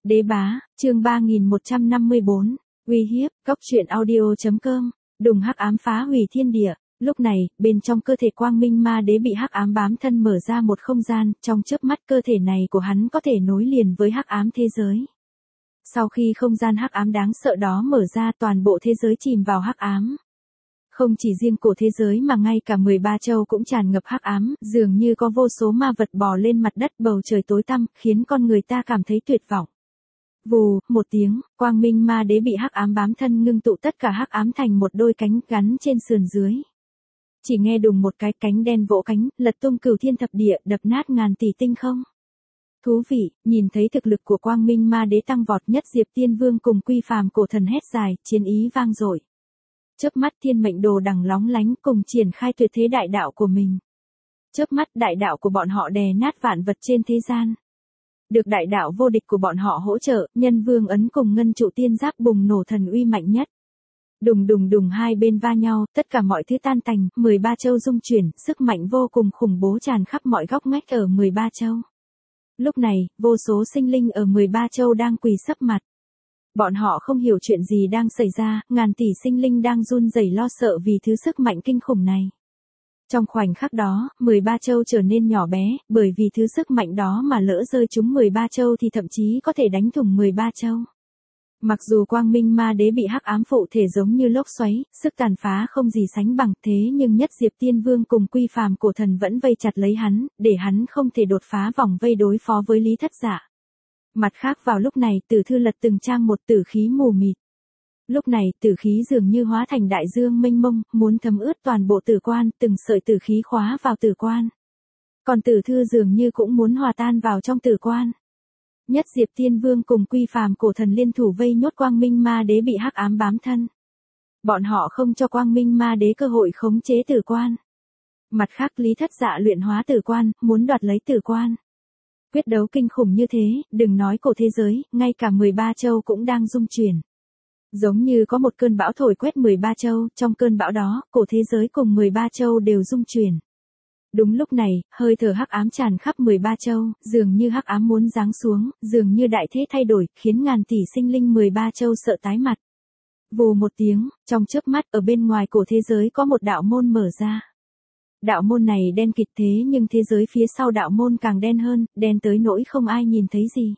Đế bá, chương 3154, uy hiếp, góc truyện audio.com, đùng hắc ám phá hủy thiên địa. Lúc này, bên trong cơ thể Quang Minh Ma Đế bị hắc ám bám thân mở ra một không gian, trong chớp mắt cơ thể này của hắn có thể nối liền với hắc ám thế giới. Sau khi không gian hắc ám đáng sợ đó mở ra, toàn bộ thế giới chìm vào hắc ám. Không chỉ riêng cổ thế giới mà ngay cả 13 châu cũng tràn ngập hắc ám, dường như có vô số ma vật bò lên mặt đất, bầu trời tối tăm, khiến con người ta cảm thấy tuyệt vọng. Vù, một tiếng, Quang Minh Ma Đế bị hắc ám bám thân ngưng tụ tất cả hắc ám thành một đôi cánh gắn trên sườn dưới. Chỉ nghe đùng một cái, cánh đen vỗ cánh, lật tung cửu thiên thập địa, đập nát ngàn tỷ tinh không. Thú vị, nhìn thấy thực lực của Quang Minh Ma Đế tăng vọt, Nhất Diệp Tiên Vương cùng Quy Phàm cổ thần hét dài, chiến ý vang dội. Chớp mắt thiên mệnh đồ đằng lóng lánh cùng triển khai tuyệt thế đại đạo của mình. Chớp mắt đại đạo của bọn họ đè nát vạn vật trên thế gian. Được đại đạo vô địch của bọn họ hỗ trợ, Nhân Vương ấn cùng Ngân Trụ Tiên Giáp bùng nổ thần uy mạnh nhất. Đùng đùng đùng, hai bên va nhau, tất cả mọi thứ tan tành, 13 châu rung chuyển, sức mạnh vô cùng khủng bố tràn khắp mọi góc ngách ở 13 châu. Lúc này, vô số sinh linh ở 13 châu đang quỳ sấp mặt. Bọn họ không hiểu chuyện gì đang xảy ra, ngàn tỷ sinh linh đang run rẩy lo sợ vì thứ sức mạnh kinh khủng này. Trong khoảnh khắc đó, 13 châu trở nên nhỏ bé, bởi vì thứ sức mạnh đó mà lỡ rơi trúng 13 châu thì thậm chí có thể đánh thủng 13 châu. Mặc dù Quang Minh Ma Đế bị hắc ám phụ thể giống như lốc xoáy, sức tàn phá không gì sánh bằng, thế nhưng Nhất Diệp Tiên Vương cùng Quy Phàm cổ thần vẫn vây chặt lấy hắn, để hắn không thể đột phá vòng vây đối phó với Lý Thất Dạ. Mặt khác vào lúc này, Tử Thư lật từng trang một tử khí mù mịt. Lúc này, tử khí dường như hóa thành đại dương mênh mông, muốn thấm ướt toàn bộ tử quan, từng sợi tử khí khóa vào tử quan. Còn Tử Thư dường như cũng muốn hòa tan vào trong tử quan. Nhất Diệp Tiên Vương cùng Quy Phàm cổ thần liên thủ vây nhốt Quang Minh Ma Đế bị hắc ám bám thân. Bọn họ không cho Quang Minh Ma Đế cơ hội khống chế tử quan. Mặt khác Lý Thất Dạ luyện hóa tử quan, muốn đoạt lấy tử quan. Quyết đấu kinh khủng như thế, đừng nói cổ thế giới, ngay cả 13 châu cũng đang rung chuyển. Giống như có một cơn bão thổi quét 13 châu, trong cơn bão đó, cổ thế giới cùng 13 châu đều rung chuyển. Đúng lúc này, hơi thở hắc ám tràn khắp 13 châu, dường như hắc ám muốn giáng xuống, dường như đại thế thay đổi, khiến ngàn tỷ sinh linh 13 châu sợ tái mặt. Vù một tiếng, trong chớp mắt ở bên ngoài cổ thế giới có một đạo môn mở ra. Đạo môn này đen kịt thế nhưng thế giới phía sau đạo môn càng đen hơn, đen tới nỗi không ai nhìn thấy gì.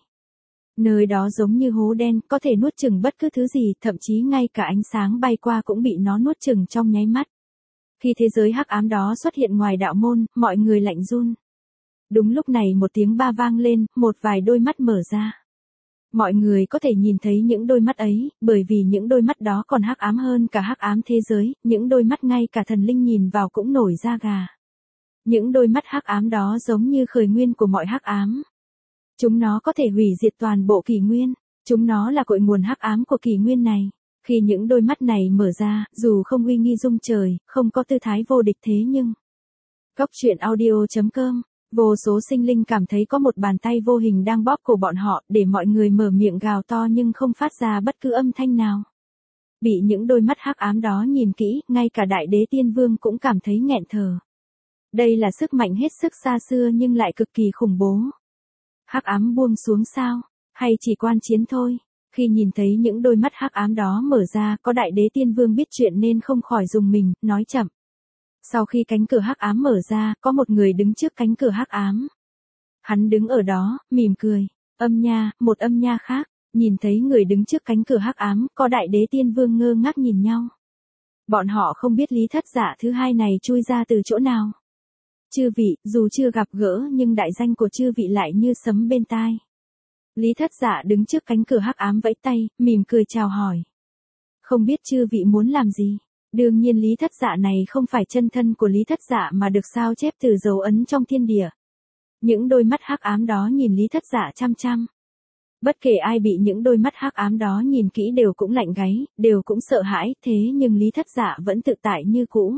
Nơi đó giống như hố đen, có thể nuốt chửng bất cứ thứ gì, thậm chí ngay cả ánh sáng bay qua cũng bị nó nuốt chửng trong nháy mắt. Khi thế giới hắc ám đó xuất hiện ngoài đạo môn, mọi người lạnh run. Đúng lúc này một tiếng ba vang lên, một vài đôi mắt mở ra. Mọi người có thể nhìn thấy những đôi mắt ấy, bởi vì những đôi mắt đó còn hắc ám hơn cả hắc ám thế giới, những đôi mắt ngay cả thần linh nhìn vào cũng nổi da gà. Những đôi mắt hắc ám đó giống như khởi nguyên của mọi hắc ám. Chúng nó có thể hủy diệt toàn bộ kỷ nguyên, chúng nó là cội nguồn hắc ám của kỷ nguyên này. Khi những đôi mắt này mở ra, dù không uy nghi rung trời, không có tư thái vô địch thế nhưng. Góc truyện audio.com, vô số sinh linh cảm thấy có một bàn tay vô hình đang bóp cổ bọn họ, để mọi người mở miệng gào to nhưng không phát ra bất cứ âm thanh nào. Bị những đôi mắt hắc ám đó nhìn kỹ, ngay cả Đại Đế Tiên Vương cũng cảm thấy nghẹn thở. Đây là sức mạnh hết sức xa xưa nhưng lại cực kỳ khủng bố. Hắc ám buông xuống sao? Hay chỉ quan chiến thôi? Khi nhìn thấy những đôi mắt hắc ám đó mở ra, có Đại Đế Tiên Vương biết chuyện nên không khỏi rùng mình, nói chậm. Sau khi cánh cửa hắc ám mở ra, có một người đứng trước cánh cửa hắc ám. Hắn đứng ở đó, mỉm cười. Âm nha, một âm nha khác, nhìn thấy người đứng trước cánh cửa hắc ám, có Đại Đế Tiên Vương ngơ ngác nhìn nhau. Bọn họ không biết Lý Thất Dạ thứ hai này chui ra từ chỗ nào. Chư vị, dù chưa gặp gỡ nhưng đại danh của chư vị lại như sấm bên tai. Lý Thất Dạ đứng trước cánh cửa hắc ám vẫy tay, mỉm cười chào hỏi. Không biết chư vị muốn làm gì? Đương nhiên Lý Thất Dạ này không phải chân thân của Lý Thất Dạ mà được sao chép từ dấu ấn trong thiên địa. Những đôi mắt hắc ám đó nhìn Lý Thất Dạ chăm chăm. Bất kể ai bị những đôi mắt hắc ám đó nhìn kỹ đều cũng lạnh gáy, đều cũng sợ hãi, thế nhưng Lý Thất Dạ vẫn tự tại như cũ.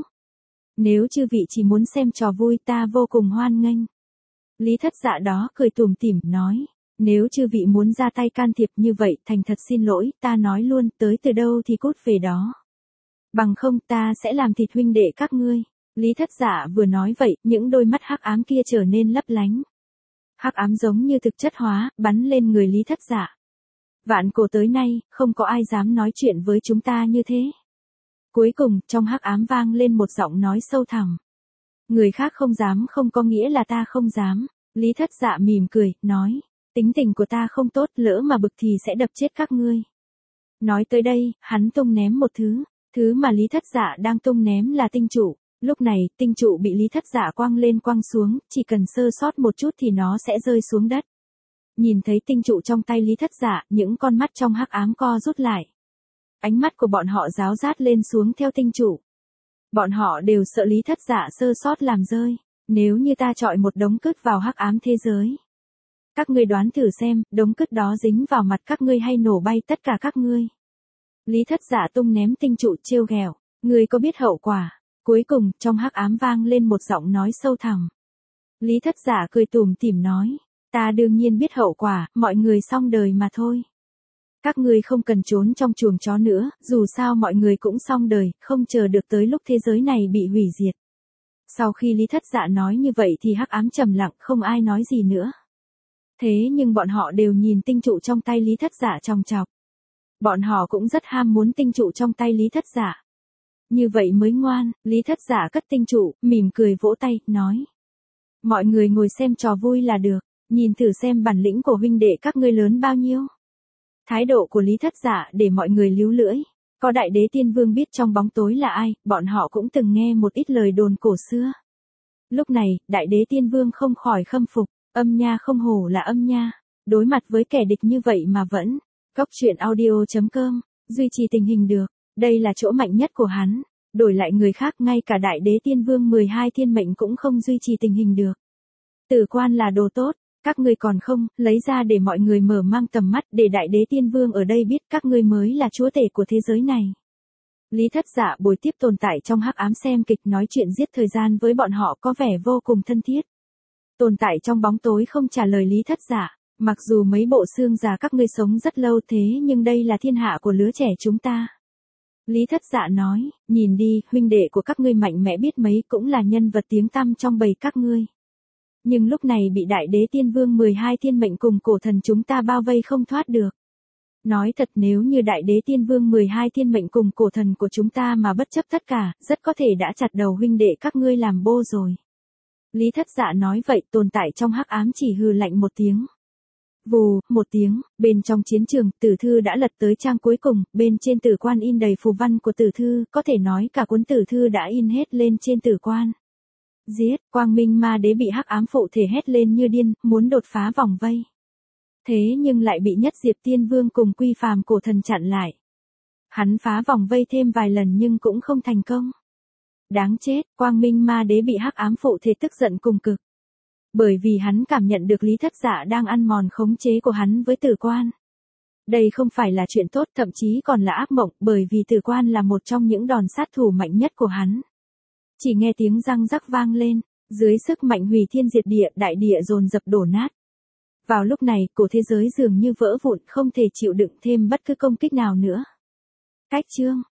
Nếu chư vị chỉ muốn xem trò vui ta vô cùng hoan nghênh. Lý Thất Dạ đó cười tủm tỉm nói. Nếu chư vị muốn ra tay can thiệp như vậy, thành thật xin lỗi, ta nói luôn, tới từ đâu thì cút về đó. Bằng không ta sẽ làm thịt huynh đệ các ngươi. Lý Thất Dạ vừa nói vậy, những đôi mắt hắc ám kia trở nên lấp lánh. Hắc ám giống như thực chất hóa, bắn lên người Lý Thất Dạ. Vạn cổ tới nay, không có ai dám nói chuyện với chúng ta như thế. Cuối cùng, trong hắc ám vang lên một giọng nói sâu thẳm. Người khác không dám không có nghĩa là ta không dám. Lý Thất Dạ mỉm cười, nói. Tính tình của ta không tốt, lỡ mà bực thì sẽ đập chết các ngươi. Nói tới đây, hắn tung ném một thứ. Thứ mà Lý Thất Dạ đang tung ném là tinh trụ. Lúc này, tinh trụ bị Lý Thất Dạ quăng lên quăng xuống, chỉ cần sơ sót một chút thì nó sẽ rơi xuống đất. Nhìn thấy tinh trụ trong tay Lý Thất Dạ, những con mắt trong hắc ám co rút lại. Ánh mắt của bọn họ ráo rát lên xuống theo tinh trụ. Bọn họ đều sợ Lý Thất Dạ sơ sót làm rơi. Nếu như ta chọi một đống cứt vào hắc ám thế giới. Các ngươi đoán thử xem, đống cứt đó dính vào mặt các ngươi hay nổ bay tất cả các ngươi. Lý Thất Dạ tung ném tinh trụ trêu ghẹo. Ngươi có biết hậu quả? Cuối cùng, trong hắc ám vang lên một giọng nói sâu thẳm. Lý Thất Dạ cười tủm tỉm nói. Ta đương nhiên biết hậu quả, mọi người xong đời mà thôi. Các ngươi không cần trốn trong chuồng chó nữa, dù sao mọi người cũng xong đời, không chờ được tới lúc thế giới này bị hủy diệt. Sau khi Lý Thất Dạ nói như vậy thì hắc ám trầm lặng, không ai nói gì nữa. Thế nhưng bọn họ đều nhìn tinh trụ trong tay Lý Thất Dạ chòng chọc. Bọn họ cũng rất ham muốn tinh trụ trong tay Lý Thất Dạ. Như vậy mới ngoan, Lý Thất Dạ cất tinh trụ, mỉm cười vỗ tay, nói. Mọi người ngồi xem trò vui là được, nhìn thử xem bản lĩnh của huynh đệ các ngươi lớn bao nhiêu. Thái độ của Lý Thất Dạ để mọi người líu lưỡi. Có Đại Đế Tiên Vương biết trong bóng tối là ai, bọn họ cũng từng nghe một ít lời đồn cổ xưa. Lúc này, Đại Đế Tiên Vương không khỏi khâm phục, âm nha không hổ là âm nha. Đối mặt với kẻ địch như vậy mà vẫn. Cóc truyện audio.com, duy trì tình hình được, đây là chỗ mạnh nhất của hắn. Đổi lại người khác ngay cả Đại Đế Tiên Vương 12 thiên mệnh cũng không duy trì tình hình được. Tử quan là đồ tốt. Các ngươi còn không, lấy ra để mọi người mở mang tầm mắt để Đại Đế Tiên Vương ở đây biết các ngươi mới là chúa tể của thế giới này. Lý Thất Dạ bồi tiếp tồn tại trong hắc ám xem kịch nói chuyện giết thời gian với bọn họ có vẻ vô cùng thân thiết. Tồn tại trong bóng tối không trả lời Lý Thất Dạ, mặc dù mấy bộ xương già các ngươi sống rất lâu thế nhưng đây là thiên hạ của lứa trẻ chúng ta. Lý Thất Dạ nói, nhìn đi, huynh đệ của các ngươi mạnh mẽ biết mấy cũng là nhân vật tiếng tăm trong bầy các ngươi. Nhưng lúc này bị Đại Đế Tiên Vương 12 thiên mệnh cùng cổ thần chúng ta bao vây không thoát được. Nói thật nếu như Đại Đế Tiên Vương 12 thiên mệnh cùng cổ thần của chúng ta mà bất chấp tất cả, rất có thể đã chặt đầu huynh đệ các ngươi làm bô rồi. Lý Thất Dạ nói vậy tồn tại trong hắc ám chỉ hừ lạnh một tiếng. Vù, một tiếng, bên trong chiến trường, tử thư đã lật tới trang cuối cùng, bên trên tử quan in đầy phù văn của tử thư, có thể nói cả cuốn tử thư đã in hết lên trên tử quan. Giết, Quang Minh Ma Đế bị hắc ám phụ thể hét lên như điên, muốn đột phá vòng vây. Thế nhưng lại bị Nhất Diệp Tiên Vương cùng Quy Phàm cổ thần chặn lại. Hắn phá vòng vây thêm vài lần nhưng cũng không thành công. Đáng chết, Quang Minh Ma Đế bị hắc ám phụ thể tức giận cùng cực. Bởi vì hắn cảm nhận được Lý Thất Dạ đang ăn mòn khống chế của hắn với tử quan. Đây không phải là chuyện tốt, thậm chí còn là ác mộng, bởi vì tử quan là một trong những đòn sát thủ mạnh nhất của hắn. Chỉ nghe tiếng răng rắc vang lên, dưới sức mạnh hủy thiên diệt địa, đại địa dồn dập đổ nát. Vào lúc này, cổ thế giới dường như vỡ vụn, không thể chịu đựng thêm bất cứ công kích nào nữa. Cách chương